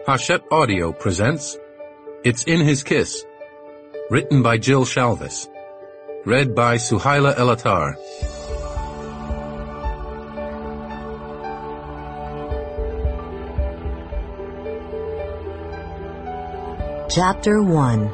Hachette Audio presents It's in His Kiss, written by Jill Shalvis, read by Suhaila Elatar. Chapter 1.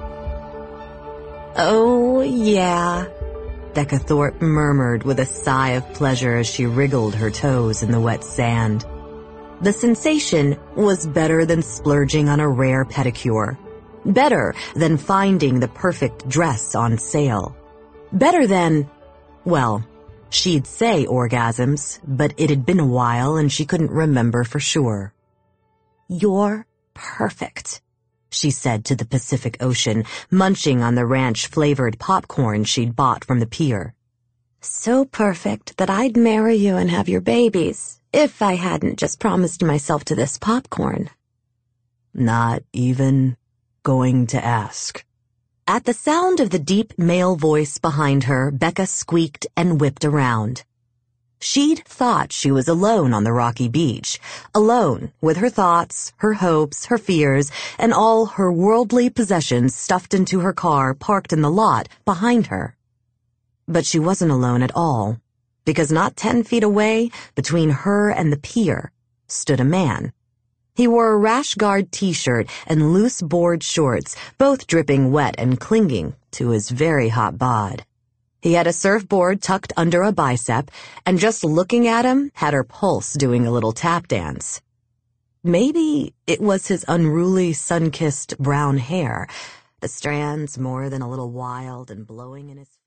"Oh, yeah," Becca Thorpe murmured with a sigh of pleasure as she wriggled her toes in the wet sand. The sensation was better than splurging on a rare pedicure. Better than finding the perfect dress on sale. Better than, well, she'd say orgasms, but it had been a while and she couldn't remember for sure. "You're perfect," she said to the Pacific Ocean, munching on the ranch-flavored popcorn she'd bought from the pier. "So perfect that I'd marry you and have your babies, if I hadn't just promised myself to this popcorn." "Not even going to ask." At the sound of the deep male voice behind her, Becca squeaked and whipped around. She'd thought she was alone on the rocky beach, alone with her thoughts, her hopes, her fears, and all her worldly possessions stuffed into her car parked in the lot behind her. But she wasn't alone at all, because not 10 feet away, between her and the pier, stood a man. He wore a rash guard t-shirt and loose board shorts, both dripping wet and clinging to his very hot bod. He had a surfboard tucked under a bicep, and just looking at him had her pulse doing a little tap dance. Maybe it was his unruly, sun-kissed brown hair, the strands more than a little wild and blowing in his